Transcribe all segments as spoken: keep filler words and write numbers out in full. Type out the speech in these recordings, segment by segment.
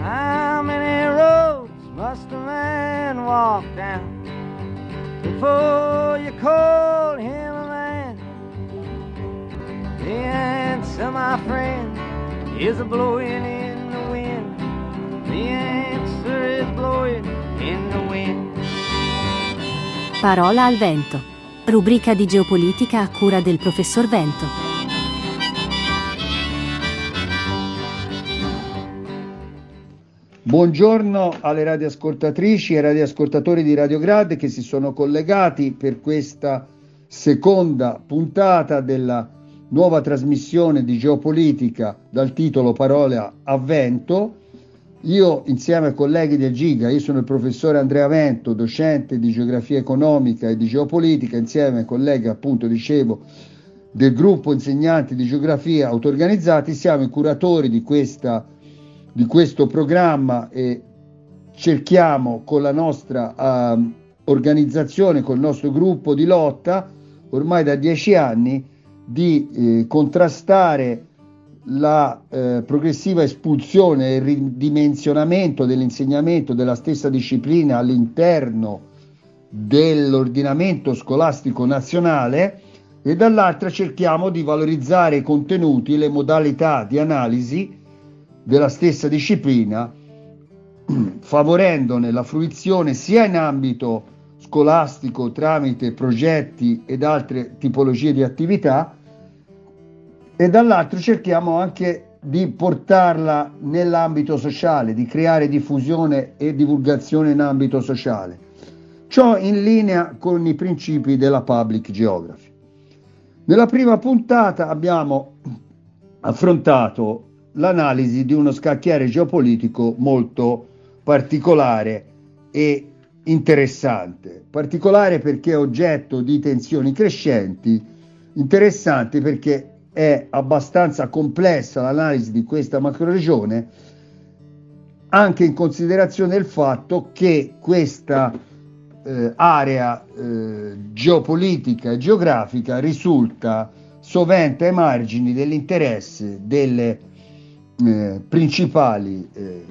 How many roads must a man walk down before you call him a man? The answer, my friend, is a blowing in the wind. The answer is blowing in the wind. Parola al vento. Rubrica di geopolitica a cura del professor Vento. Buongiorno alle radioascoltatrici e radioascoltatori di Radiograd che si sono collegati per questa seconda puntata della nuova trasmissione di geopolitica dal titolo Parole a Vento. Io insieme ai colleghi del Giga, io sono il professore Andrea Vento, docente di geografia economica e di geopolitica, insieme ai colleghi, appunto dicevo, del gruppo insegnanti di geografia auto-organizzati, siamo i curatori di questa di questo programma e cerchiamo con la nostra uh, organizzazione, col nostro gruppo di lotta, ormai da dieci anni, di eh, contrastare la eh, progressiva espulsione e il ridimensionamento dell'insegnamento della stessa disciplina all'interno dell'ordinamento scolastico nazionale, e dall'altra cerchiamo di valorizzare i contenuti e le modalità di analisi della stessa disciplina, favorendone la fruizione sia in ambito scolastico tramite progetti ed altre tipologie di attività, e dall'altro cerchiamo anche di portarla nell'ambito sociale, di creare diffusione e divulgazione in ambito sociale, ciò in linea con i principi della public geography. Nella prima puntata abbiamo affrontato l'analisi di uno scacchiere geopolitico molto particolare e interessante. Particolare perché è oggetto di tensioni crescenti, interessante perché è abbastanza complessa l'analisi di questa macroregione, anche in considerazione del fatto che questa eh, area eh, geopolitica e geografica risulta sovente ai margini dell'interesse delle Eh, principali eh,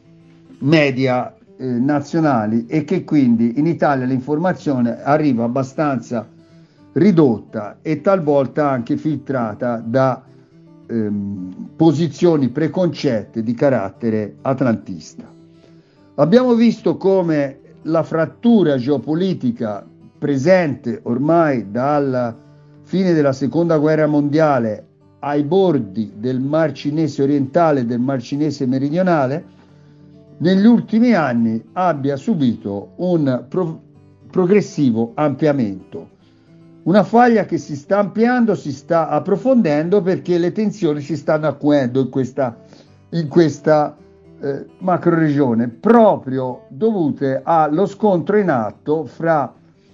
media eh, nazionali, e che quindi in Italia l'informazione arriva abbastanza ridotta e talvolta anche filtrata da ehm, posizioni preconcette di carattere atlantista. Abbiamo visto come la frattura geopolitica presente ormai dalla fine della seconda guerra mondiale ai bordi del Mar Cinese orientale e del Mar Cinese meridionale, negli ultimi anni abbia subito un pro- progressivo ampliamento. Una faglia che si sta ampliando, si sta approfondendo perché le tensioni si stanno acuendo in questa, in questa eh, macroregione, proprio dovute allo scontro in atto fra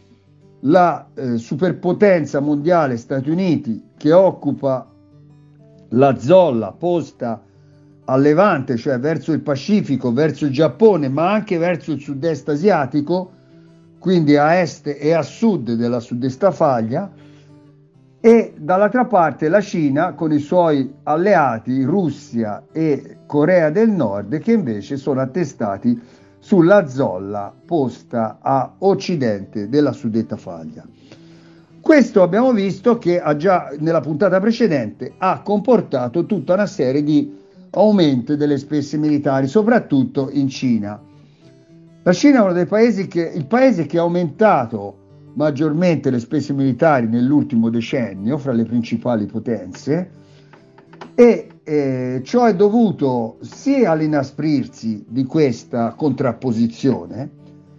la eh, superpotenza mondiale Stati Uniti, che occupa la zolla posta a levante, cioè verso il Pacifico, verso il Giappone, ma anche verso il sud-est asiatico, quindi a est e a sud della suddetta faglia, e dall'altra parte la Cina con i suoi alleati Russia e Corea del Nord, che invece sono attestati sulla zolla posta a occidente della suddetta faglia. Questo abbiamo visto che ha già nella puntata precedente ha comportato tutta una serie di aumenti delle spese militari, soprattutto in Cina. La Cina è uno dei paesi che, il paese che ha aumentato maggiormente le spese militari nell'ultimo decennio fra le principali potenze, e eh, ciò è dovuto sia all'inasprirsi di questa contrapposizione,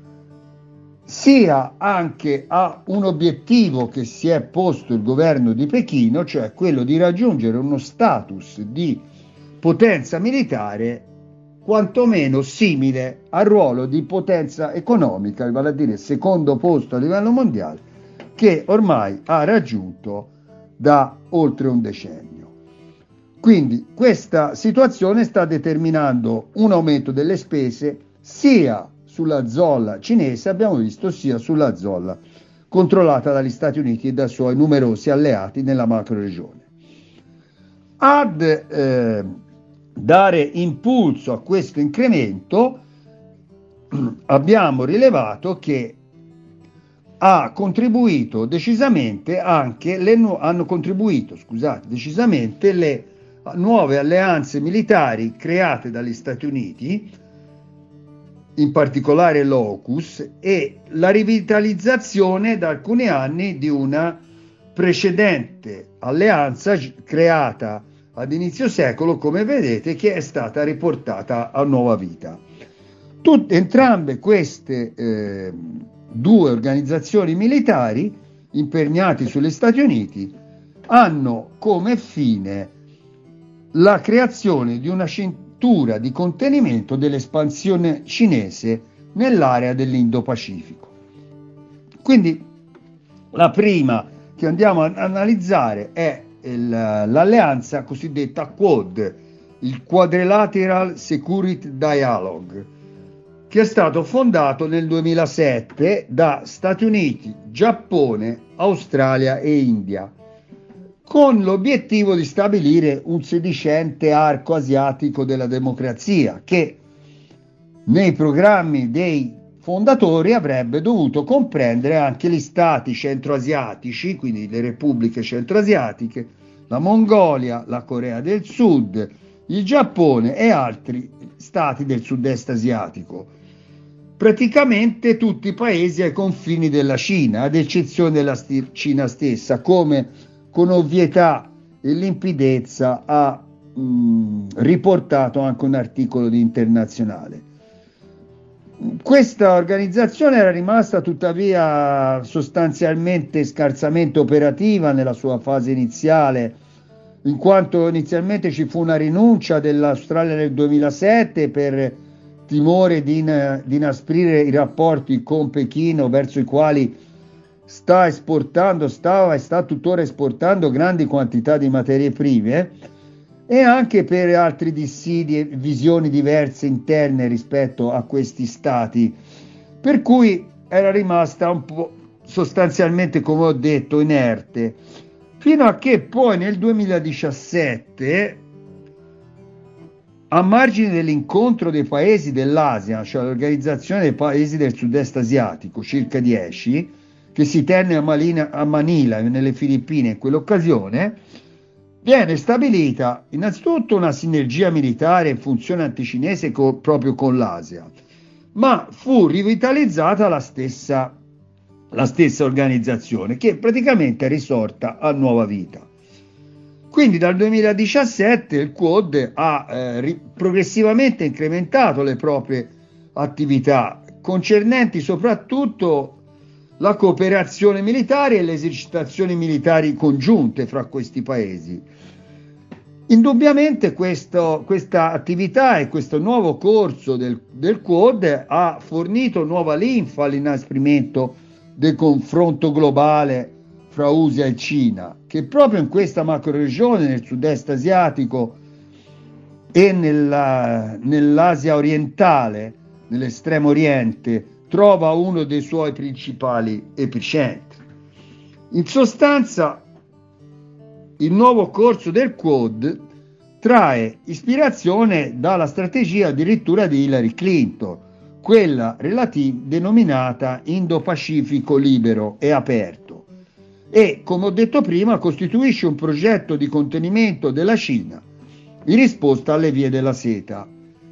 sia anche a un obiettivo che si è posto il governo di Pechino, cioè quello di raggiungere uno status di potenza militare quantomeno simile al ruolo di potenza economica, vale a dire secondo posto a livello mondiale, che ormai ha raggiunto da oltre un decennio. Quindi questa situazione sta determinando un aumento delle spese sia sulla zolla cinese, abbiamo visto, sia sulla zolla controllata dagli Stati Uniti e dai suoi numerosi alleati nella macroregione. Ad eh, dare impulso a questo incremento, abbiamo rilevato che ha contribuito decisamente anche le nu- hanno contribuito, scusate, decisamente le nuove alleanze militari create dagli Stati Uniti, in particolare l'AUKUS, e la rivitalizzazione da alcuni anni di una precedente alleanza creata ad inizio secolo, come vedete, che è stata riportata a nuova vita. Tutte, entrambe queste eh, due organizzazioni militari imperniate sugli Stati Uniti hanno come fine la creazione di una cintura di contenimento dell'espansione cinese nell'area dell'Indo-Pacifico. Quindi la prima che andiamo ad analizzare è il, l'alleanza cosiddetta Quad, il Quadrilateral Security Dialogue, che è stato fondato nel duemilasette da Stati Uniti, Giappone, Australia e India, con l'obiettivo di stabilire un sedicente arco asiatico della democrazia, che nei programmi dei fondatori avrebbe dovuto comprendere anche gli stati centroasiatici, quindi le repubbliche centroasiatiche, la Mongolia, la Corea del Sud, il Giappone e altri stati del sud-est asiatico. Praticamente tutti i paesi ai confini della Cina, ad eccezione della Cina stessa, come con ovvietà e limpidezza ha mh, riportato anche un articolo di Internazionale. Questa organizzazione era rimasta tuttavia sostanzialmente scarsamente operativa nella sua fase iniziale, in quanto inizialmente ci fu una rinuncia dell'Australia nel duemilasette per timore di, in, di inasprire i rapporti con Pechino, verso i quali sta esportando, stava e sta tuttora esportando grandi quantità di materie prime, e anche per altri dissidi e visioni diverse interne rispetto a questi stati, per cui era rimasta un po' sostanzialmente, come ho detto, inerte, fino a che poi nel duemiladiciassette, a margine dell'incontro dei paesi dell'Asia, cioè l'organizzazione dei paesi del sud-est asiatico, circa dieci, che si tenne a, Malina, a Manila, nelle Filippine, in quell'occasione, viene stabilita innanzitutto una sinergia militare in funzione anticinese co- proprio con l'Asia, ma fu rivitalizzata la stessa, la stessa organizzazione, che praticamente è risorta a nuova vita. Quindi dal duemiladiciassette il Quad ha eh, ri- progressivamente incrementato le proprie attività, concernenti soprattutto la cooperazione militare e le esercitazioni militari congiunte fra questi paesi. Indubbiamente questo, questa attività e questo nuovo corso del, del Quad ha fornito nuova linfa all'inasprimento del confronto globale fra U S A e Cina, che proprio in questa macroregione, nel sud-est asiatico e nella, nell'Asia orientale, nell'estremo oriente, trova uno dei suoi principali epicentri. In sostanza, il nuovo corso del Quad trae ispirazione dalla strategia addirittura di Hillary Clinton, quella relativa denominata Indo-Pacifico libero e aperto, e, come ho detto prima, costituisce un progetto di contenimento della Cina in risposta alle vie della seta.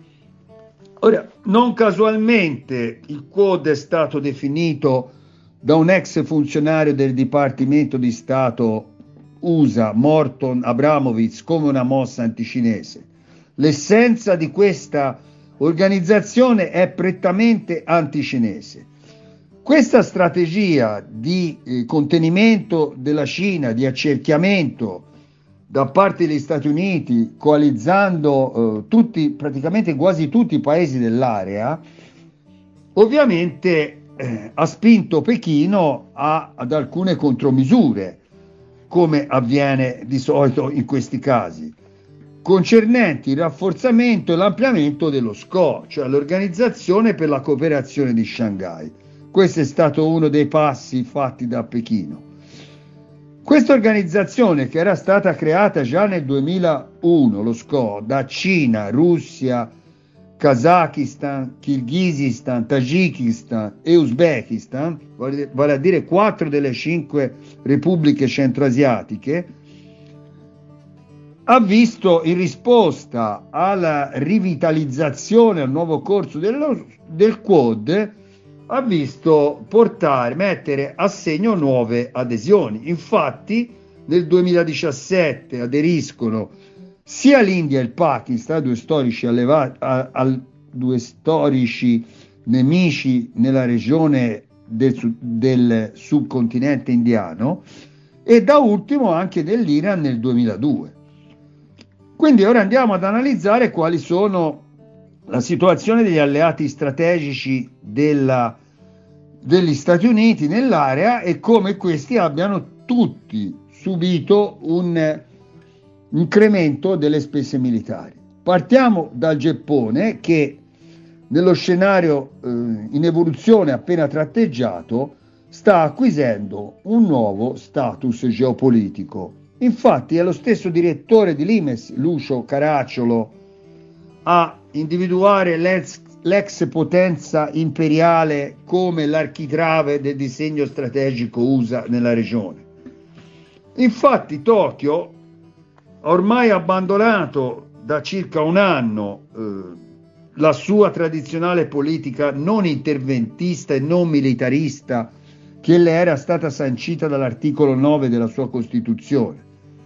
Ora, non casualmente il Quad è stato definito da un ex funzionario del Dipartimento di Stato U S A, Morton Abramovich, come una mossa anticinese. L'essenza di questa organizzazione è prettamente anticinese. Questa strategia di eh, contenimento della Cina, di accerchiamento da parte degli Stati Uniti, coalizzando eh, tutti, praticamente quasi tutti i paesi dell'area, ovviamente eh, ha spinto Pechino a, ad alcune contromisure, come avviene di solito in questi casi, concernenti il rafforzamento e l'ampliamento dello S C O, cioè l'Organizzazione per la Cooperazione di Shanghai. Questo è stato uno dei passi fatti da Pechino. Questa organizzazione, che era stata creata già nel duemilauno, lo S C O, da Cina, Russia, Kazakistan, Kirghizistan, Tagikistan e Uzbekistan, vale a dire quattro delle cinque repubbliche centroasiatiche, ha visto, in risposta alla rivitalizzazione, al nuovo corso dello, del Quad, ha visto portare, mettere a segno nuove adesioni. Infatti nel duemiladiciassette aderiscono sia l'India e il Pakistan, due storici, alleva, a, a, due storici nemici nella regione del, del subcontinente indiano, e da ultimo anche dell'Iran nel duemiladue. Quindi ora andiamo ad analizzare quali sono la situazione degli alleati strategici della, degli Stati Uniti nell'area e come questi abbiano tutti subito un incremento delle spese militari. Partiamo dal Giappone, che nello scenario eh, in evoluzione appena tratteggiato sta acquisendo un nuovo status geopolitico. Infatti è lo stesso direttore di Limes, Lucio Caracciolo, a individuare l'ex, l'ex potenza imperiale come l'architrave del disegno strategico U S A nella regione. Infatti Tokyo ha ormai abbandonato da circa un anno eh, la sua tradizionale politica non interventista e non militarista che le era stata sancita dall'articolo nove della sua Costituzione.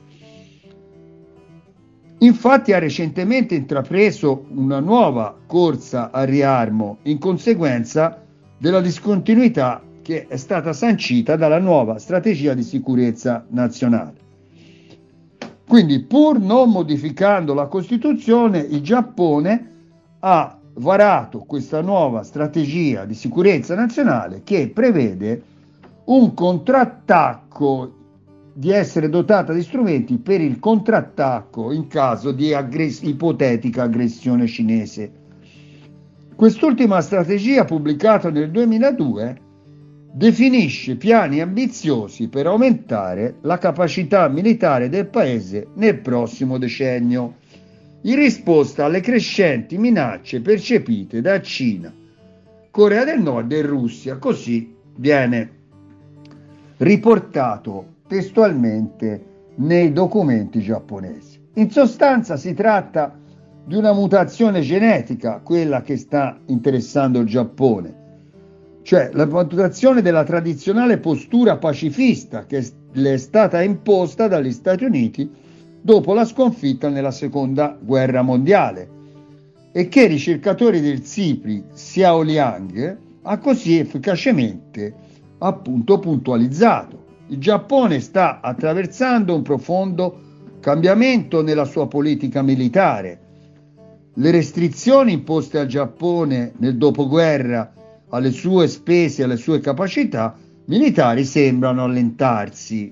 Infatti ha recentemente intrapreso una nuova corsa al riarmo in conseguenza della discontinuità che è stata sancita dalla nuova strategia di sicurezza nazionale. Quindi, pur non modificando la Costituzione, il Giappone ha varato questa nuova strategia di sicurezza nazionale che prevede un contrattacco, di essere dotata di strumenti per il contrattacco in caso di aggress- ipotetica aggressione cinese. Quest'ultima strategia, pubblicata nel duemiladue, definisce piani ambiziosi per aumentare la capacità militare del paese nel prossimo decennio, in risposta alle crescenti minacce percepite da Cina, Corea del Nord e Russia. Così viene riportato testualmente nei documenti giapponesi. In sostanza si tratta di una mutazione genetica, quella che sta interessando il Giappone, cioè la mutazione della tradizionale postura pacifista che le è stata imposta dagli Stati Uniti dopo la sconfitta nella seconda guerra mondiale e che i ricercatori del SIPRI Xiao Liang ha così efficacemente appunto puntualizzato. Il Giappone sta attraversando un profondo cambiamento nella sua politica militare. Le restrizioni imposte al Giappone nel dopoguerra alle sue spese e alle sue capacità militari sembrano allentarsi.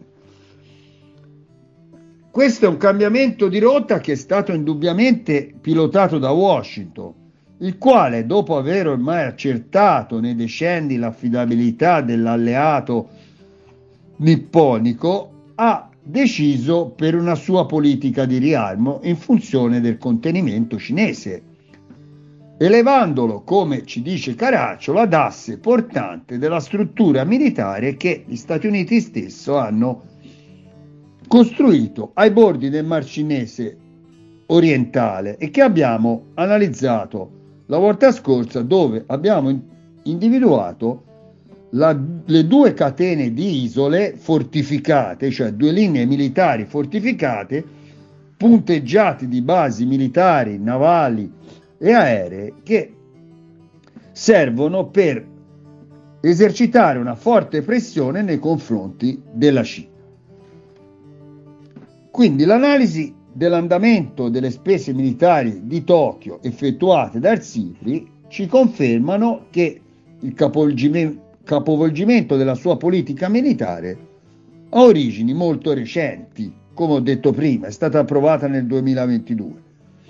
Questo è un cambiamento di rotta che è stato indubbiamente pilotato da Washington, il quale, dopo aver ormai accertato nei decenni l'affidabilità dell'alleato nipponico, ha deciso per una sua politica di riarmo in funzione del contenimento cinese, elevandolo, come ci dice Caracciolo, ad asse portante della struttura militare che gli Stati Uniti stesso hanno costruito ai bordi del Mar Cinese orientale e che abbiamo analizzato la volta scorsa, dove abbiamo individuato la, le due catene di isole fortificate, cioè due linee militari fortificate, punteggiate di basi militari, navali e aeree che servono per esercitare una forte pressione nei confronti della Cina. Quindi l'analisi dell'andamento delle spese militari di Tokyo effettuate dal SIPRI ci confermano che il capovolgimento, capovolgimento della sua politica militare ha origini molto recenti, come ho detto prima, è stata approvata nel duemilaventidue.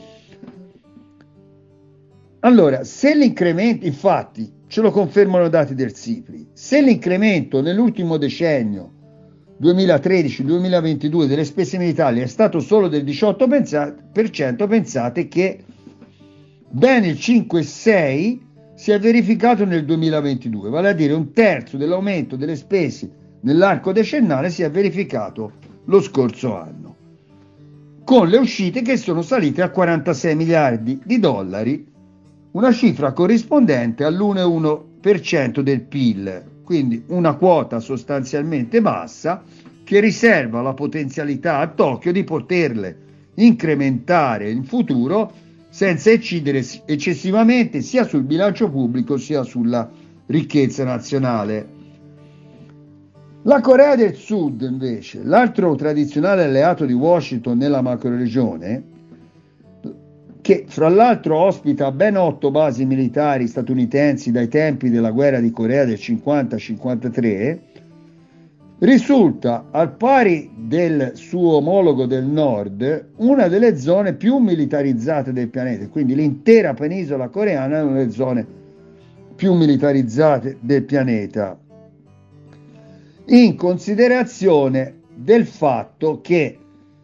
Allora, se l'incremento, infatti, ce lo confermano i dati del SIPRI, se l'incremento nell'ultimo decennio duemilatredici duemilaventidue delle spese militari è stato solo del diciotto per cento, pensate che ben il cinque virgola sei per cento si è verificato nel duemilaventidue, vale a dire un terzo dell'aumento delle spese nell'arco decennale si è verificato lo scorso anno, con le uscite che sono salite a quarantasei miliardi di dollari, una cifra corrispondente all'uno virgola uno per cento del P I L, quindi una quota sostanzialmente bassa che riserva la potenzialità a Tokyo di poterle incrementare in futuro senza incidere eccessivamente sia sul bilancio pubblico sia sulla ricchezza nazionale. La Corea del Sud, invece, l'altro tradizionale alleato di Washington nella macroregione, che fra l'altro ospita ben otto basi militari statunitensi dai tempi della guerra di Corea del cinquanta cinquantatré, risulta, al pari del suo omologo del nord, una delle zone più militarizzate del pianeta, quindi l'intera penisola coreana è una delle zone più militarizzate del pianeta, in considerazione del fatto che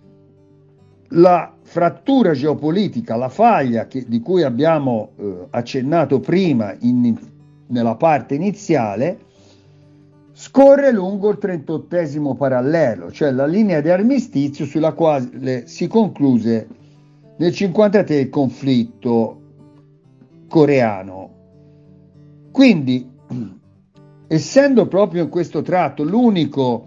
la frattura geopolitica, la faglia che, di cui abbiamo eh, accennato prima in, nella parte iniziale, scorre lungo il trentottesimo parallelo, cioè la linea di armistizio sulla quale si concluse nel cinquantatré il conflitto coreano. Quindi, essendo proprio in questo tratto l'unico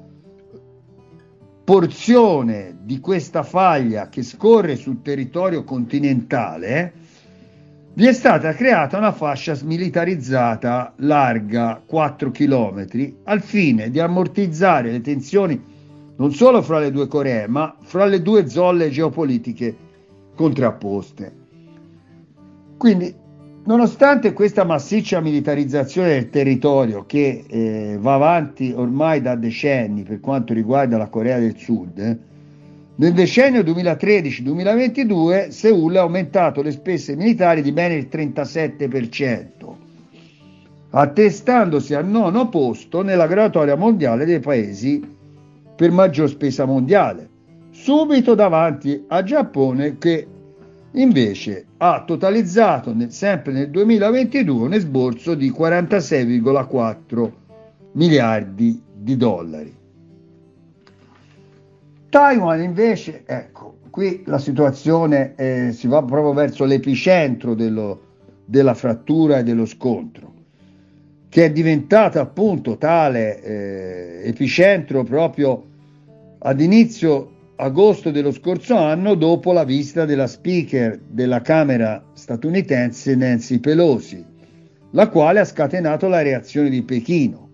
porzione di questa faglia che scorre sul territorio continentale, vi è stata creata una fascia smilitarizzata larga quattro chilometri al fine di ammortizzare le tensioni non solo fra le due Coree, ma fra le due zolle geopolitiche contrapposte. Quindi, nonostante questa massiccia militarizzazione del territorio che eh, va avanti ormai da decenni per quanto riguarda la Corea del Sud, eh, nel decennio duemilatredici duemilaventidue Seul ha aumentato le spese militari di ben il trentasette per cento, attestandosi al nono posto nella graduatoria mondiale dei paesi per maggior spesa mondiale, subito davanti a Giappone che invece ha totalizzato nel, sempre nel duemilaventidue un esborso di quarantasei virgola quattro miliardi di dollari. Taiwan invece, ecco, qui la situazione eh, si va proprio verso l'epicentro dello, della frattura e dello scontro, che è diventata appunto tale eh, epicentro proprio ad inizio agosto dello scorso anno, dopo la visita della speaker della Camera statunitense Nancy Pelosi, la quale ha scatenato la reazione di Pechino.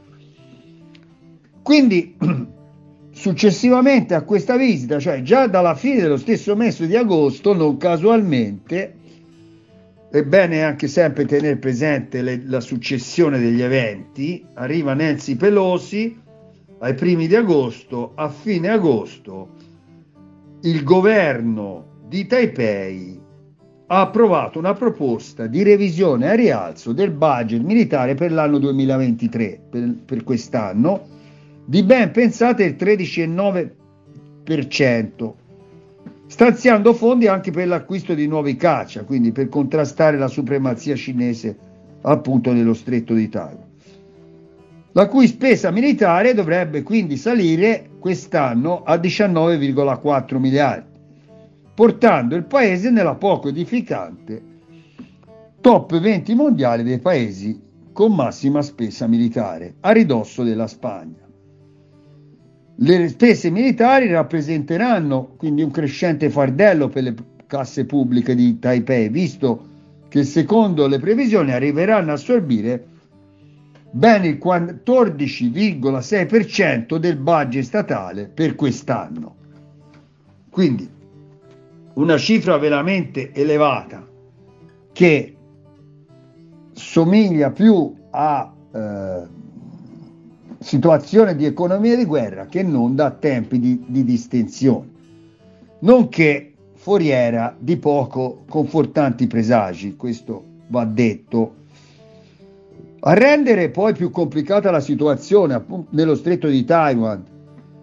Quindi, successivamente a questa visita, cioè già dalla fine dello stesso mese di agosto, non casualmente, è bene anche sempre tenere presente le, la successione degli eventi, arriva Nancy Pelosi ai primi di agosto, a fine agosto il governo di Taipei ha approvato una proposta di revisione a rialzo del budget militare per l'anno duemilaventitré, per, per quest'anno, di ben, pensate, il tredici virgola nove per cento, stanziando fondi anche per l'acquisto di nuovi caccia, quindi per contrastare la supremazia cinese appunto nello stretto di Taiwan, la cui spesa militare dovrebbe quindi salire quest'anno a diciannove virgola quattro miliardi, portando il paese nella poco edificante top venti mondiale dei paesi con massima spesa militare, a ridosso della Spagna. Le spese militari rappresenteranno quindi un crescente fardello per le casse pubbliche di Taipei, visto che secondo le previsioni arriveranno a assorbire ben il quattordici virgola sei per cento del budget statale per quest'anno. Quindi una cifra veramente elevata che somiglia più a eh, situazione di economia di guerra che non da tempi di, di distensione, nonché foriera di poco confortanti presagi, questo va detto. A rendere poi più complicata la situazione appunto nello stretto di Taiwan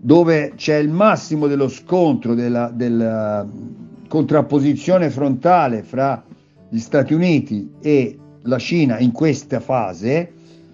dove c'è il massimo dello scontro, della, della contrapposizione frontale fra gli Stati Uniti e la Cina in questa fase,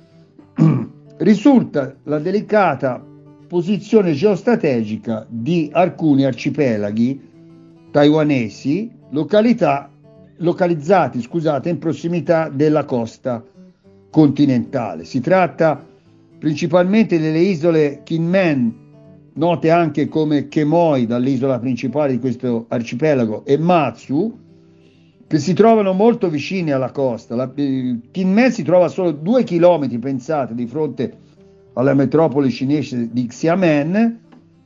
risulta la delicata posizione geostrategica di alcuni arcipelaghi taiwanesi località, localizzati scusate, in prossimità della costa continentale. Si tratta principalmente delle isole Kinmen, note anche come Quemoy dall'isola principale di questo arcipelago, e Matsu, che si trovano molto vicine alla costa. La, Kinmen si trova a solo due chilometri, pensate, di fronte alla metropoli cinese di Xiamen,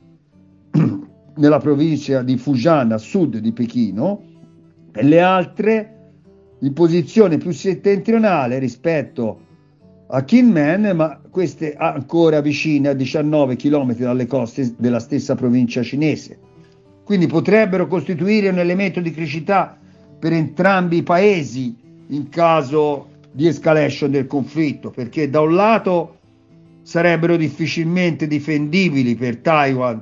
nella provincia di Fujian, a sud di Pechino, e le altre in posizione più settentrionale rispetto a Kinmen, ma queste ancora vicine a diciannove chilometri dalle coste della stessa provincia cinese. Quindi potrebbero costituire un elemento di criticità per entrambi i paesi in caso di escalation del conflitto, perché da un lato sarebbero difficilmente difendibili per Taiwan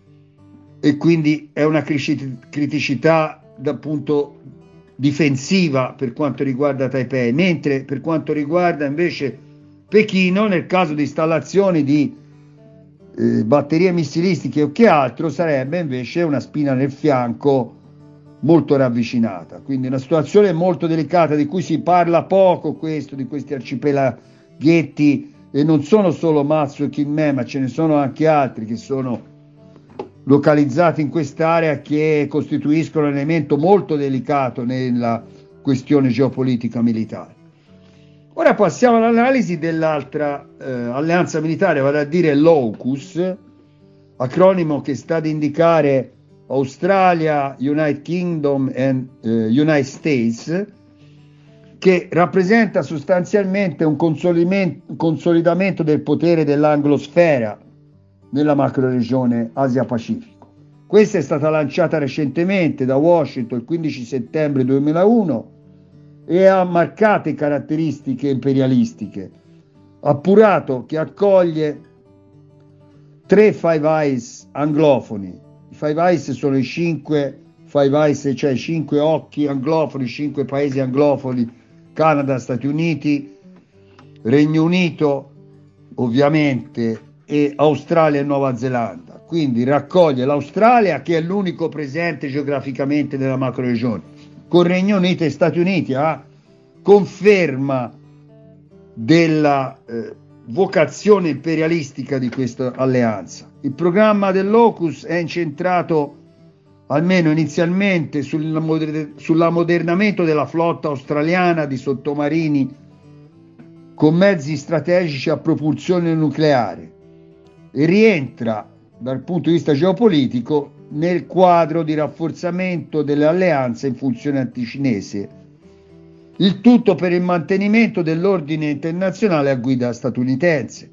e quindi è una criticità dal punto difensiva per quanto riguarda Taipei, mentre per quanto riguarda invece Pechino, nel caso di installazioni di eh, batterie missilistiche o che altro, sarebbe invece una spina nel fianco molto ravvicinata. Quindi una situazione molto delicata di cui si parla poco, questo, di questi arcipelaghetti, e non sono solo Matsu e Kinmen, ma ce ne sono anche altri che sono localizzati in quest'area, che costituiscono un elemento molto delicato nella questione geopolitica militare. Ora passiamo all'analisi dell'altra eh, alleanza militare, vale a dire l'AUKUS, acronimo che sta ad indicare Australia, United Kingdom e eh, United States, che rappresenta sostanzialmente un consolidamento del potere dell'anglosfera nella macroregione Asia-Pacifico. Questa è stata lanciata recentemente da Washington il quindici settembre duemilauno e ha marcate caratteristiche imperialistiche, appurato che accoglie tre Five Eyes anglofoni. I Five Eyes sono i cinque Five Eyes, cioè i cinque occhi anglofoni, cinque paesi anglofoni: Canada, Stati Uniti, Regno Unito ovviamente, e Australia e Nuova Zelanda. Quindi raccoglie l'Australia, che è l'unico presente geograficamente nella macroregione, con Regno Unito e Stati Uniti, a conferma della eh, vocazione imperialistica di questa alleanza. Il programma dell'AUKUS è incentrato, almeno inizialmente, sull'ammodernamento della flotta australiana di sottomarini con mezzi strategici a propulsione nucleare, e rientra dal punto di vista geopolitico nel quadro di rafforzamento delle alleanze in funzione anticinese, il tutto per il mantenimento dell'ordine internazionale a guida statunitense.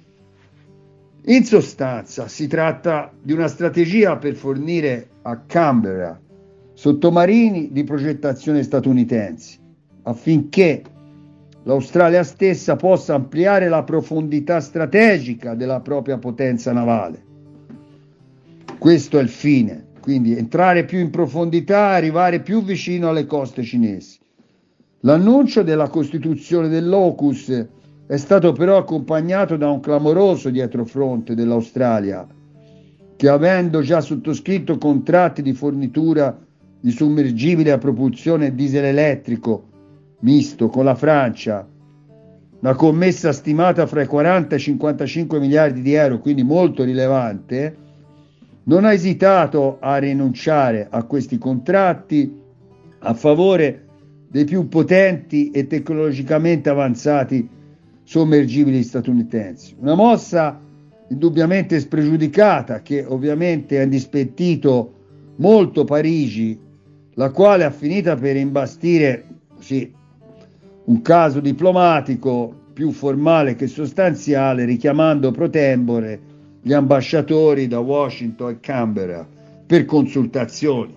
In sostanza si tratta di una strategia per fornire a Canberra sottomarini di progettazione statunitensi, affinché l'Australia stessa possa ampliare la profondità strategica della propria potenza navale. Questo è il fine, quindi entrare più in profondità, arrivare più vicino alle coste cinesi. L'annuncio della costituzione dell'AUKUS è stato però accompagnato da un clamoroso dietrofront dell'Australia, che, avendo già sottoscritto contratti di fornitura di sommergibili a propulsione diesel elettrico misto con la Francia, una commessa stimata fra i quaranta e i cinquantacinque miliardi di euro, quindi molto rilevante, non ha esitato a rinunciare a questi contratti a favore dei più potenti e tecnologicamente avanzati sommergibili statunitensi. Una mossa indubbiamente spregiudicata, che ovviamente ha indispettito molto Parigi, la quale ha finita per imbastire così un caso diplomatico più formale che sostanziale, richiamando pro tempore gli ambasciatori da Washington e Canberra per consultazioni.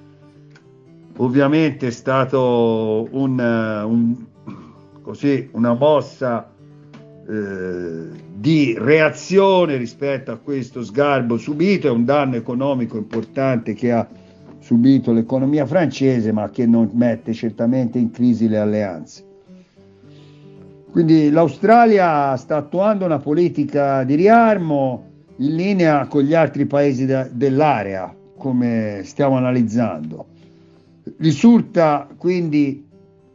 Ovviamente è stato un, un, così, una mossa eh, di reazione rispetto a questo sgarbo subito. È un danno economico importante che ha subito l'economia francese, ma che non mette certamente in crisi le alleanze. Quindi l'Australia sta attuando una politica di riarmo in linea con gli altri paesi de- dell'area, come stiamo analizzando. Risulta quindi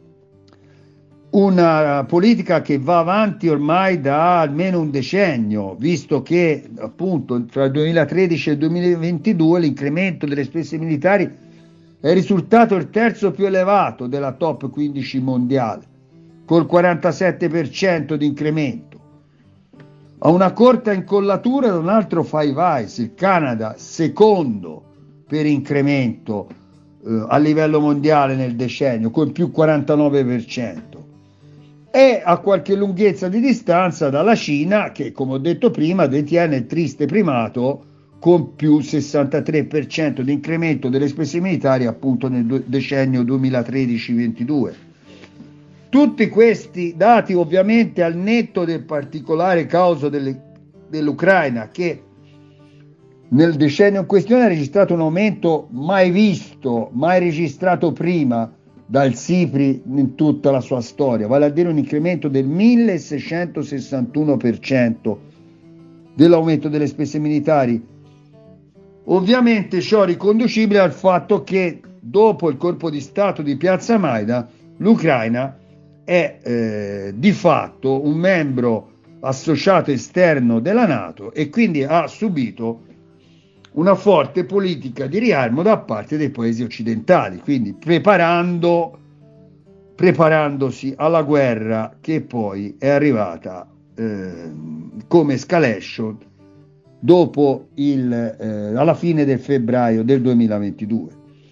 una politica che va avanti ormai da almeno un decennio, visto che appunto tra il duemilatredici e il duemilaventidue l'incremento delle spese militari è risultato il terzo più elevato della top quindici mondiale, col quarantasette per cento di incremento. A una corta incollatura da un altro Five Eyes, il Canada, secondo per incremento eh, a livello mondiale nel decennio, con più quarantanove per cento. E a qualche lunghezza di distanza dalla Cina, che come ho detto prima detiene il triste primato con più sessantatré per cento di incremento delle spese militari appunto nel decennio duemilatredici ventidue. Tutti questi dati ovviamente al netto del particolare causa delle, dell'Ucraina, che nel decennio in questione ha registrato un aumento mai visto, mai registrato prima dal SIPRI in tutta la sua storia, vale a dire un incremento del milleseicentosessantuno per cento dell'aumento delle spese militari. Ovviamente ciò riconducibile al fatto che dopo il colpo di Stato di Piazza Maida l'Ucraina è eh, di fatto un membro associato esterno della NATO e quindi ha subito una forte politica di riarmo da parte dei paesi occidentali, quindi preparando, preparandosi alla guerra che poi è arrivata eh, come escalation dopo il, eh, alla fine del febbraio del duemilaventidue.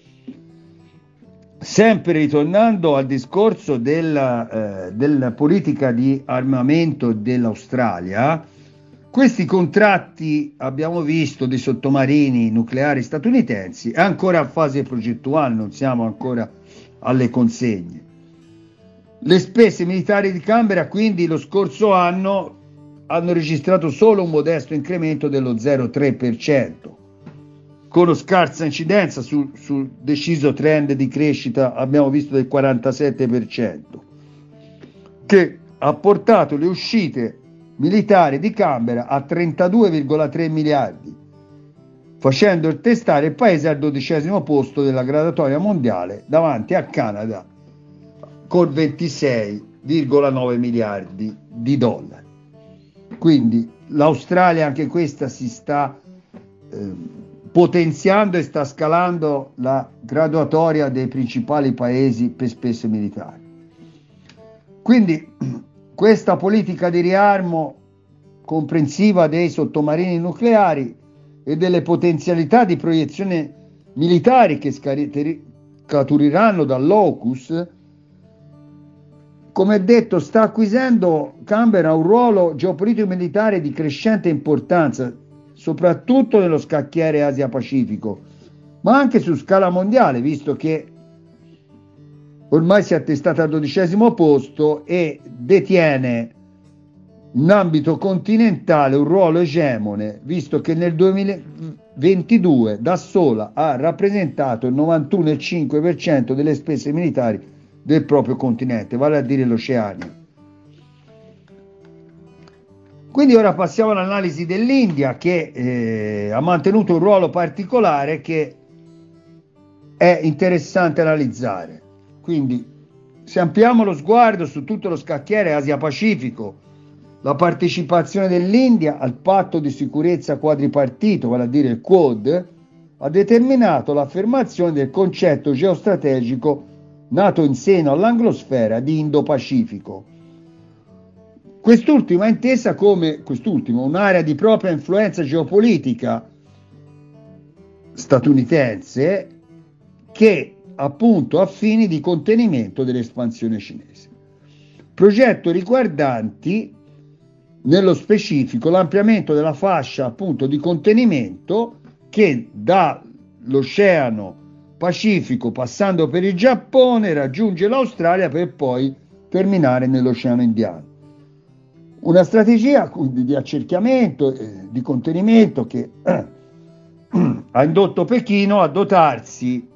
Sempre ritornando al discorso della, eh, della politica di armamento dell'Australia, questi contratti, abbiamo visto, dei sottomarini nucleari statunitensi, è ancora a fase progettuale, non siamo ancora alle consegne. Le spese militari di Canberra quindi lo scorso anno hanno registrato solo un modesto incremento dello zero virgola tre per cento, con scarsa incidenza sul, sul deciso trend di crescita, abbiamo visto, del quarantasette per cento, che ha portato le uscite militari di Canberra a trentadue virgola tre miliardi, facendo testare il paese al dodicesimo posto della graduatoria mondiale davanti al Canada con ventisei virgola nove miliardi di dollari. Quindi l'Australia, anche questa, si sta eh, potenziando e sta scalando la graduatoria dei principali paesi per spese militari. Quindi questa politica di riarmo, comprensiva dei sottomarini nucleari e delle potenzialità di proiezione militari che scaturiranno dall'AUKUS, come detto, sta acquisendo Canberra un ruolo geopolitico militare di crescente importanza, soprattutto nello scacchiere Asia-Pacifico, ma anche su scala mondiale, visto che ormai si è attestata al dodicesimo posto e detiene in ambito continentale un ruolo egemone, visto che nel duemilaventidue da sola ha rappresentato il novantuno virgola cinque per cento delle spese militari del proprio continente, vale a dire l'Oceania. Quindi ora passiamo all'analisi dell'India, che eh, ha mantenuto un ruolo particolare che è interessante analizzare. Quindi, se ampliamo lo sguardo su tutto lo scacchiere Asia-Pacifico, la partecipazione dell'India al patto di sicurezza quadripartito, vale a dire il Quad, ha determinato l'affermazione del concetto geostrategico nato in seno all'anglosfera di Indo-Pacifico. Quest'ultima è intesa come quest'ultimo, un'area di propria influenza geopolitica statunitense che appunto a fini di contenimento dell'espansione cinese. Progetto riguardanti nello specifico l'ampliamento della fascia appunto di contenimento che dall'Oceano Pacifico, passando per il Giappone, raggiunge l'Australia per poi terminare nell'Oceano Indiano. Una strategia quindi di accerchiamento e di contenimento che eh, ha indotto Pechino a dotarsi,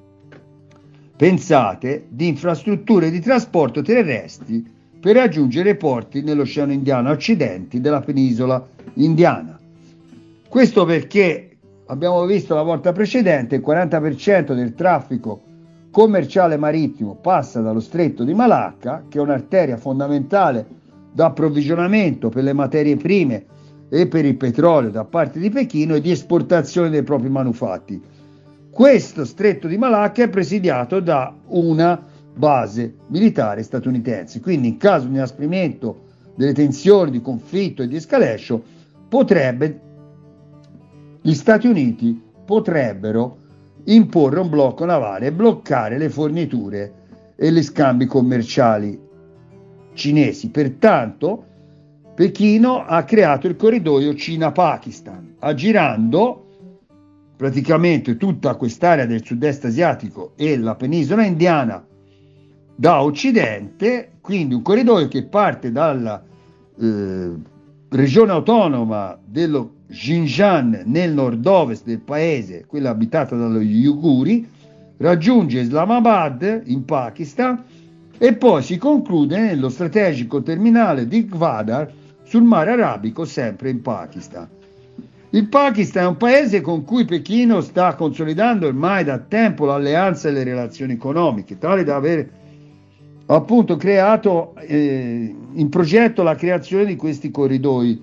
pensate, di infrastrutture di trasporto terrestri per raggiungere i porti nell'Oceano Indiano a occidente della penisola indiana. Questo perché, abbiamo visto la volta precedente, il quaranta per cento del traffico commerciale marittimo passa dallo stretto di Malacca, che è un'arteria fondamentale d'approvvigionamento per le materie prime e per il petrolio da parte di Pechino e di esportazione dei propri manufatti. Questo stretto di Malacca è presidiato da una base militare statunitense, quindi in caso di inasprimento delle tensioni, di conflitto e di escalation, potrebbe, gli Stati Uniti potrebbero imporre un blocco navale e bloccare le forniture e gli scambi commerciali cinesi. Pertanto Pechino ha creato il corridoio Cina-Pakistan, aggirando praticamente tutta quest'area del sud-est asiatico e la penisola indiana da occidente, quindi un corridoio che parte dalla eh, regione autonoma dello Xinjiang nel nord-ovest del paese, quella abitata dagli uiguri, raggiunge Islamabad in Pakistan e poi si conclude nello strategico terminale di Gwadar sul mare Arabico, sempre in Pakistan. Il Pakistan è un paese con cui Pechino sta consolidando ormai da tempo l'alleanza e le relazioni economiche, tale da aver appunto creato eh, in progetto la creazione di questi corridoi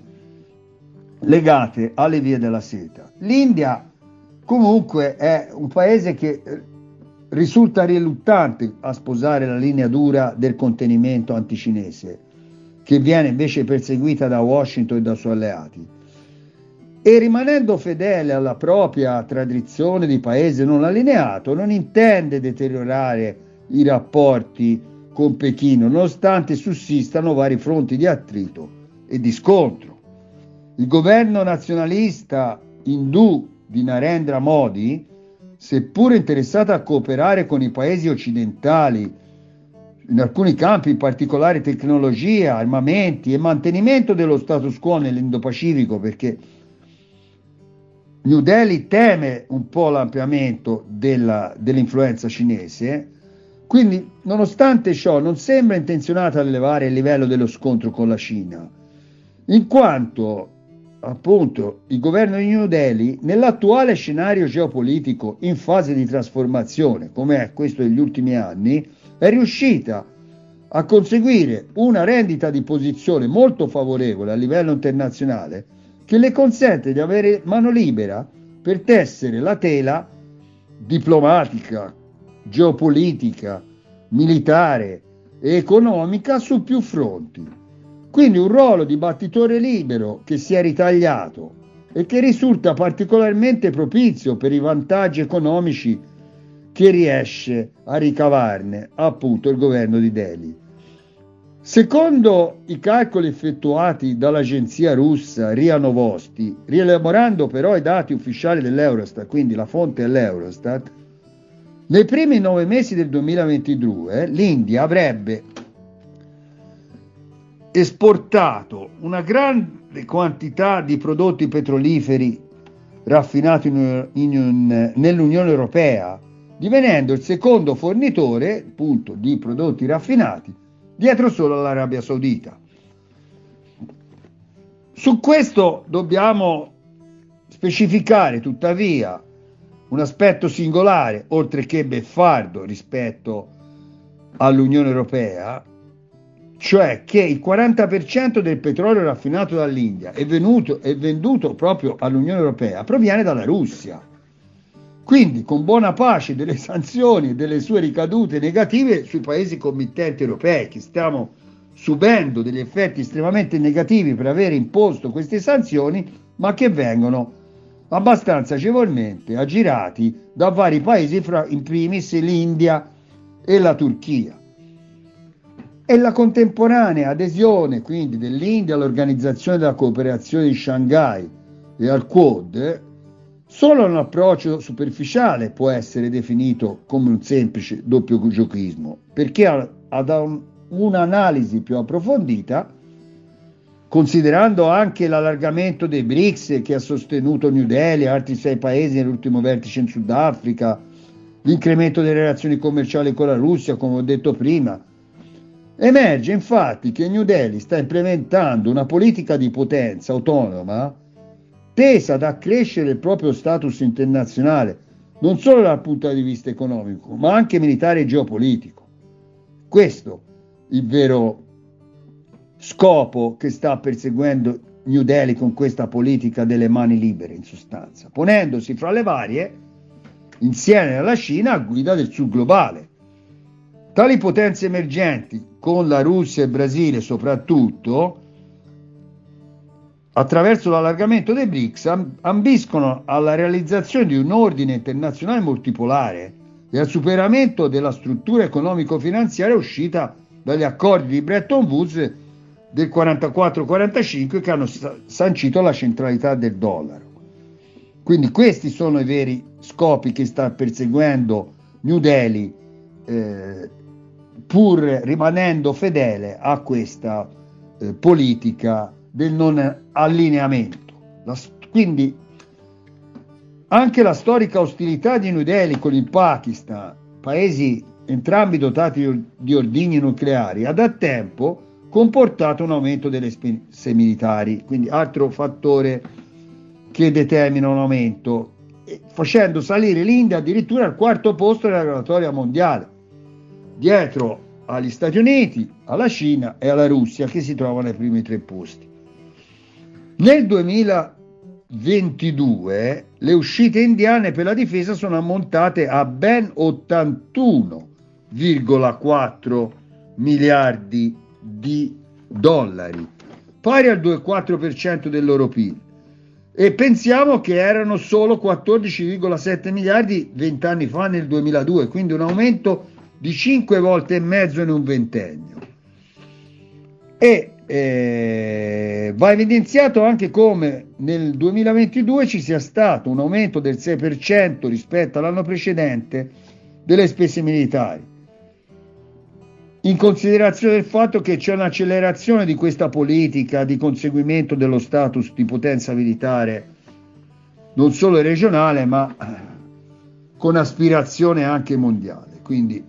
legate alle vie della seta. L'India comunque è un paese che risulta riluttante a sposare la linea dura del contenimento anticinese, che viene invece perseguita da Washington e dai suoi alleati. E rimanendo fedele alla propria tradizione di paese non allineato, non intende deteriorare i rapporti con Pechino, nonostante sussistano vari fronti di attrito e di scontro. Il governo nazionalista indù di Narendra Modi, seppur interessato a cooperare con i paesi occidentali in alcuni campi, in particolare tecnologia, armamenti e mantenimento dello status quo nell'Indo-Pacifico, perché New Delhi teme un po' l'ampliamento della, dell'influenza cinese, quindi nonostante ciò non sembra intenzionato a elevare il livello dello scontro con la Cina, in quanto appunto il governo di New Delhi nell'attuale scenario geopolitico in fase di trasformazione, come è questo degli ultimi anni, è riuscita a conseguire una rendita di posizione molto favorevole a livello internazionale che le consente di avere mano libera per tessere la tela diplomatica, geopolitica, militare e economica su più fronti. Quindi un ruolo di battitore libero che si è ritagliato e che risulta particolarmente propizio per i vantaggi economici che riesce a ricavarne appunto il governo di Delhi. Secondo i calcoli effettuati dall'agenzia russa R I A Novosti, rielaborando però i dati ufficiali dell'Eurostat, quindi la fonte è l'Eurostat, nei primi nove mesi del duemilaventidue l'India avrebbe esportato una grande quantità di prodotti petroliferi raffinati in, in, nell'Unione Europea, divenendo il secondo fornitore appunto di prodotti raffinati dietro solo all'Arabia Saudita. Su questo dobbiamo specificare tuttavia un aspetto singolare, oltre che beffardo rispetto all'Unione Europea, cioè che il quaranta per cento del petrolio raffinato dall'India e venuto e venduto proprio all'Unione Europea proviene dalla Russia. Quindi, con buona pace delle sanzioni e delle sue ricadute negative sui paesi committenti europei, che stiamo subendo degli effetti estremamente negativi per aver imposto queste sanzioni, ma che vengono abbastanza agevolmente aggirati da vari paesi, fra in primis l'India e la Turchia. E la contemporanea adesione quindi dell'India all'Organizzazione della Cooperazione di Shanghai e al Quad, solo un approccio superficiale può essere definito come un semplice doppio giochismo, perché ad un, un'analisi più approfondita considerando anche l'allargamento dei BRICS che ha sostenuto New Delhi e altri sei paesi nell'ultimo vertice in Sudafrica, l'incremento delle relazioni commerciali con la Russia, come ho detto prima. Emerge infatti che New Delhi sta implementando una politica di potenza autonoma tesa ad accrescere il proprio status internazionale, non solo dal punto di vista economico, ma anche militare e geopolitico. Questo è il vero scopo che sta perseguendo New Delhi con questa politica delle mani libere, in sostanza, ponendosi fra le varie, insieme alla Cina, a guida del sud globale. Tali potenze emergenti, con la Russia e il Brasile soprattutto, attraverso l'allargamento dei BRICS, ambiscono alla realizzazione di un ordine internazionale multipolare e al superamento della struttura economico-finanziaria uscita dagli accordi di Bretton Woods del quarantaquattro quarantacinque che hanno sancito la centralità del dollaro. Quindi questi sono i veri scopi che sta perseguendo New Delhi, eh, pur rimanendo fedele a questa eh, politica del non allineamento. La, quindi anche la storica ostilità di New Delhi con il Pakistan, paesi entrambi dotati di ordigni nucleari, ha da tempo comportato un aumento delle spese militari, quindi altro fattore che determina un aumento, facendo salire l'India addirittura al quarto posto nella graduatoria mondiale, dietro agli Stati Uniti, alla Cina e alla Russia, che si trovano ai primi tre posti. Nel duemilaventidue le uscite indiane per la difesa sono ammontate a ben ottantuno virgola quattro miliardi di dollari, pari al due virgola quattro per cento del loro P I L. E pensiamo che erano solo quattordici virgola sette miliardi vent'anni fa, nel duemiladue, quindi un aumento di cinque volte e mezzo in un ventennio. E eh, va evidenziato anche come nel duemilaventidue ci sia stato un aumento del sei per cento rispetto all'anno precedente delle spese militari, in considerazione del fatto che c'è un'accelerazione di questa politica di conseguimento dello status di potenza militare non solo regionale ma con aspirazione anche mondiale. Quindi,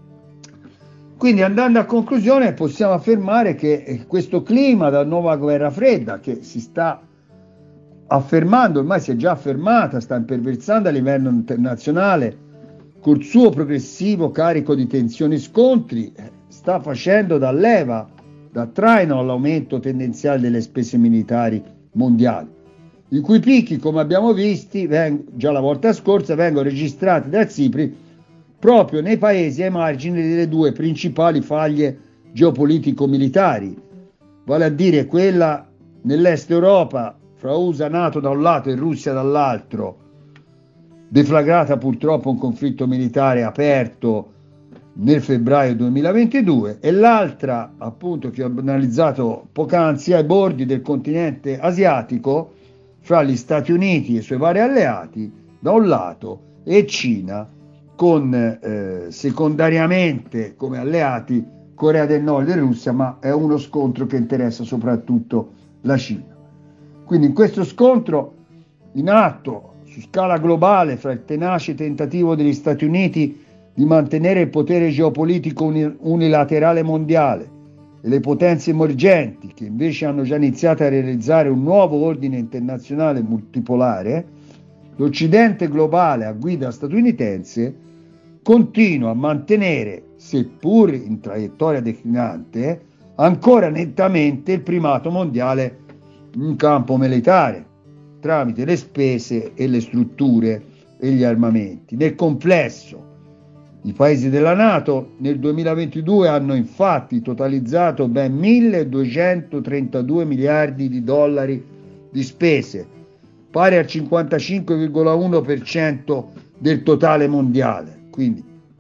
quindi andando a conclusione possiamo affermare che questo clima da nuova guerra fredda che si sta affermando, ormai si è già affermata, sta imperversando a livello internazionale col suo progressivo carico di tensioni e scontri, sta facendo da leva, da traino all'aumento tendenziale delle spese militari mondiali, i cui picchi, come abbiamo visto già la volta scorsa, vengono registrati da Cipri proprio nei paesi ai margini delle due principali faglie geopolitico-militari, vale a dire quella nell'est Europa, fra U S A, NATO da un lato e Russia dall'altro, deflagrata purtroppo un conflitto militare aperto nel febbraio duemilaventidue, e l'altra, appunto, che ho analizzato poc'anzi, ai bordi del continente asiatico, fra gli Stati Uniti e i suoi vari alleati da un lato e Cina con eh, secondariamente come alleati Corea del Nord e Russia, ma è uno scontro che interessa soprattutto la Cina. Quindi in questo scontro in atto su scala globale fra il tenace tentativo degli Stati Uniti di mantenere il potere geopolitico unilaterale mondiale e le potenze emergenti che invece hanno già iniziato a realizzare un nuovo ordine internazionale multipolare, l'Occidente globale a guida statunitense continua a mantenere, seppur in traiettoria declinante, ancora nettamente il primato mondiale in campo militare, tramite le spese e le strutture e gli armamenti. Nel complesso, i paesi della NATO nel duemilaventidue hanno infatti totalizzato ben milleduecentotrentadue miliardi di dollari di spese, pari al cinquantacinque virgola uno per cento del totale mondiale. Quindi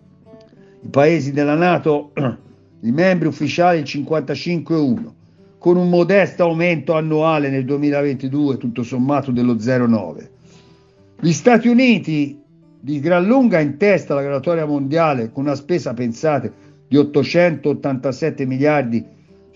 i paesi della NATO, i membri ufficiali, il cinquantacinque virgola uno, con un modesto aumento annuale nel duemilaventidue tutto sommato dello zero virgola nove. Gli Stati Uniti di gran lunga in testa alla graduatoria mondiale con una spesa, pensate, di ottocentottantasette miliardi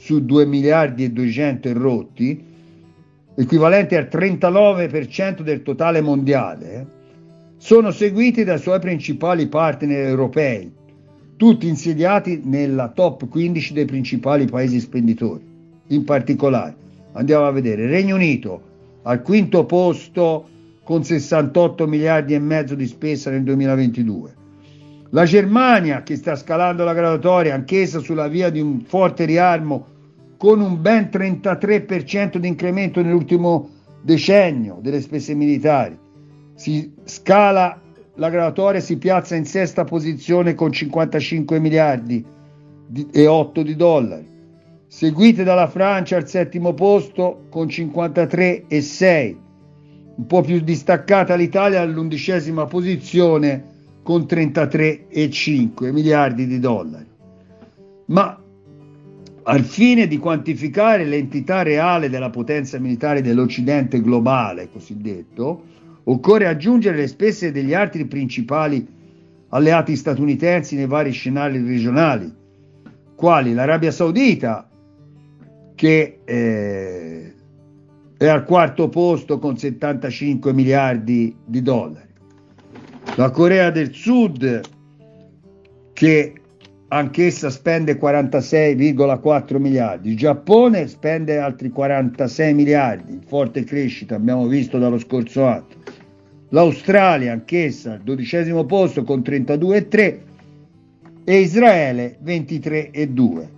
su due miliardi e duecento e rotti, equivalente al trentanove per cento del totale mondiale, sono seguiti dai suoi principali partner europei, tutti insediati nella top quindici dei principali paesi spenditori. In particolare, andiamo a vedere, Regno Unito al quinto posto con sessantotto miliardi e mezzo di spesa nel duemilaventidue. La Germania, che sta scalando la graduatoria, anch'essa sulla via di un forte riarmo, con un ben trentatré per cento di incremento nell'ultimo decennio delle spese militari. Si scala la graduatoria e si piazza in sesta posizione con cinquantacinque miliardi e otto di dollari, seguite dalla Francia al settimo posto con cinquantatré e sei, un po' più distaccata l'Italia all'undicesima posizione con trentatré e cinque miliardi di dollari. Ma al fine di quantificare l'entità reale della potenza militare dell'Occidente globale, cosiddetto, occorre aggiungere le spese degli altri principali alleati statunitensi nei vari scenari regionali, quali l'Arabia Saudita, che eh, è al quarto posto con settantacinque miliardi di dollari, la Corea del Sud, che anch'essa spende quarantasei virgola quattro miliardi, il Giappone spende altri quarantasei miliardi, forte crescita abbiamo visto dallo scorso anno, l'Australia anch'essa al dodicesimo posto con trentadue virgola tre e Israele ventitré virgola due.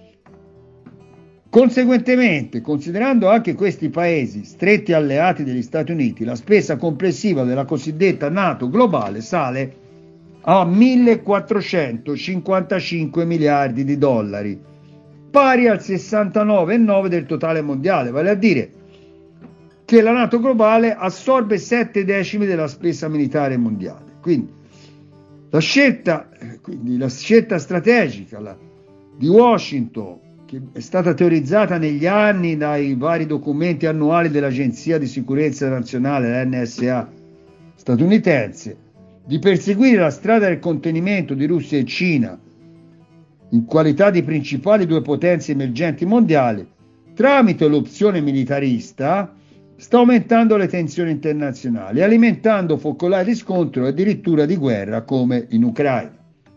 Conseguentemente, considerando anche questi paesi stretti alleati degli Stati Uniti, la spesa complessiva della cosiddetta NATO globale sale a millequattrocentocinquantacinque miliardi di dollari, pari al sessantanove virgola nove del totale mondiale, vale a dire che la NATO globale assorbe sette decimi della spesa militare mondiale. Quindi la scelta, quindi la scelta strategica la, di Washington, che è stata teorizzata negli anni dai vari documenti annuali dell'Agenzia di Sicurezza Nazionale, la N S A statunitense, di perseguire la strada del contenimento di Russia e Cina in qualità di principali due potenze emergenti mondiali tramite l'opzione militarista, sta aumentando le tensioni internazionali, alimentando focolai di scontro e addirittura di guerra come in Ucraina.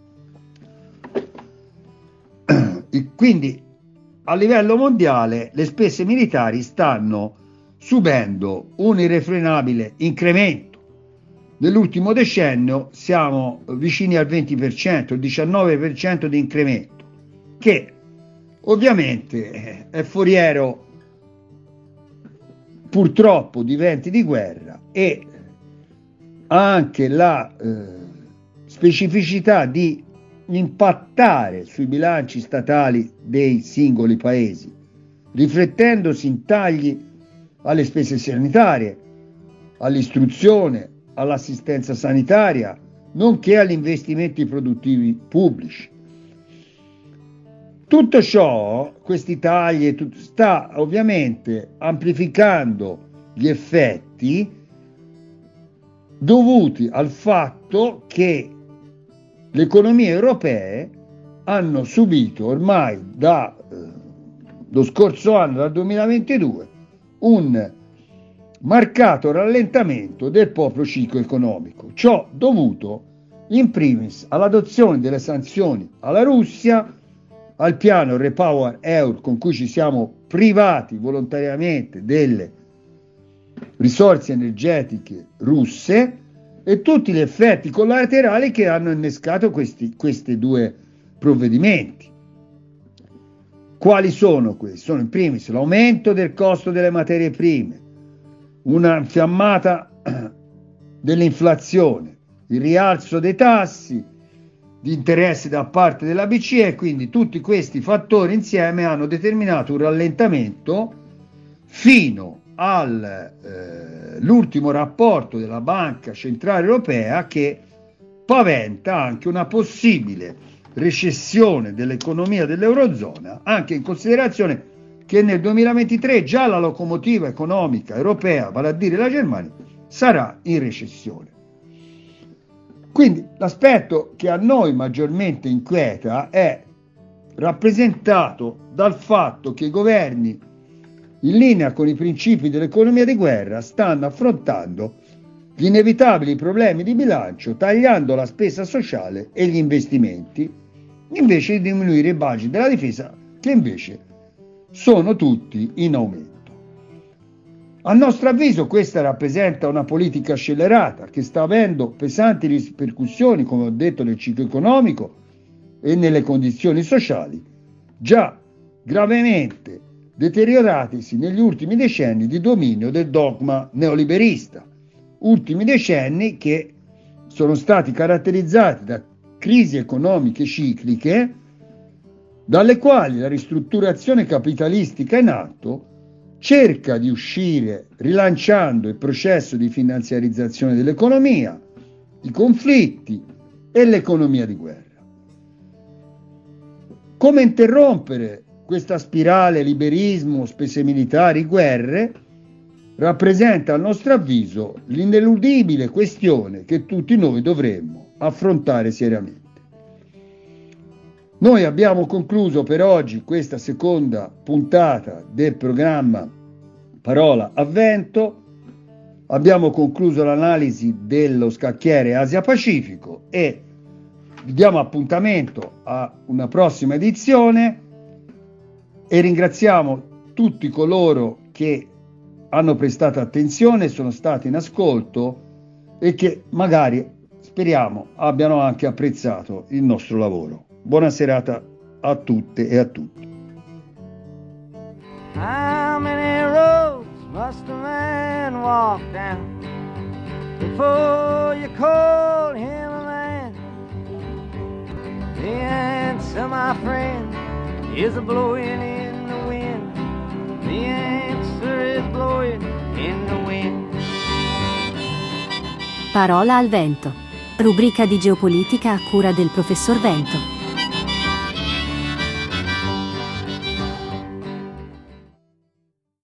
E quindi a livello mondiale le spese militari stanno subendo un irrefrenabile incremento. Nell'ultimo decennio siamo vicini al venti per cento, il diciannove per cento di incremento, che ovviamente è foriero purtroppo di venti di guerra e anche la eh, specificità di impattare sui bilanci statali dei singoli paesi, riflettendosi in tagli alle spese sanitarie, all'istruzione, all'assistenza sanitaria, nonché agli investimenti produttivi pubblici. Tutto ciò, questi tagli, sta ovviamente amplificando gli effetti dovuti al fatto che le economie europee hanno subito ormai da eh, lo scorso anno, dal duemilaventidue, un marcato rallentamento del proprio ciclo economico. Ciò dovuto in primis all'adozione delle sanzioni alla Russia, al piano Repower E U con cui ci siamo privati volontariamente delle risorse energetiche russe e tutti gli effetti collaterali che hanno innescato questi, questi due provvedimenti. Quali sono questi? Sono in primis l'aumento del costo delle materie prime, una fiammata dell'inflazione, il rialzo dei tassi di interessi da parte della B C E, quindi tutti questi fattori insieme hanno determinato un rallentamento fino all'ultimo eh, rapporto della Banca Centrale Europea, che paventa anche una possibile recessione dell'economia dell'Eurozona, anche in considerazione che nel duemilaventitré già la locomotiva economica europea, vale a dire la Germania, sarà in recessione. Quindi l'aspetto che a noi maggiormente inquieta è rappresentato dal fatto che i governi, in linea con i principi dell'economia di guerra, stanno affrontando gli inevitabili problemi di bilancio tagliando la spesa sociale e gli investimenti, invece di diminuire i budget della difesa, che invece sono tutti in aumento. A nostro avviso questa rappresenta una politica scellerata che sta avendo pesanti ripercussioni, come ho detto, nel ciclo economico e nelle condizioni sociali, già gravemente deterioratisi negli ultimi decenni di dominio del dogma neoliberista, ultimi decenni che sono stati caratterizzati da crisi economiche cicliche, dalle quali la ristrutturazione capitalistica in atto cerca di uscire rilanciando il processo di finanziarizzazione dell'economia, i conflitti e l'economia di guerra. Come interrompere questa spirale liberismo, spese militari, guerre, rappresenta a nostro avviso l'ineludibile questione che tutti noi dovremmo affrontare seriamente. Noi abbiamo concluso per oggi questa seconda puntata del programma Parola a Vento, abbiamo concluso l'analisi dello scacchiere Asia-Pacifico e vi diamo appuntamento a una prossima edizione e ringraziamo tutti coloro che hanno prestato attenzione, sono stati in ascolto e che magari, speriamo, abbiano anche apprezzato il nostro lavoro. Buona serata a tutte e a tutti. How many roads must a man walk down before you call him a man? The answer, my friend, is a blowing in the wind. The answer is blowing in the wind. Parola al vento. Rubrica di geopolitica a cura del professor Vento.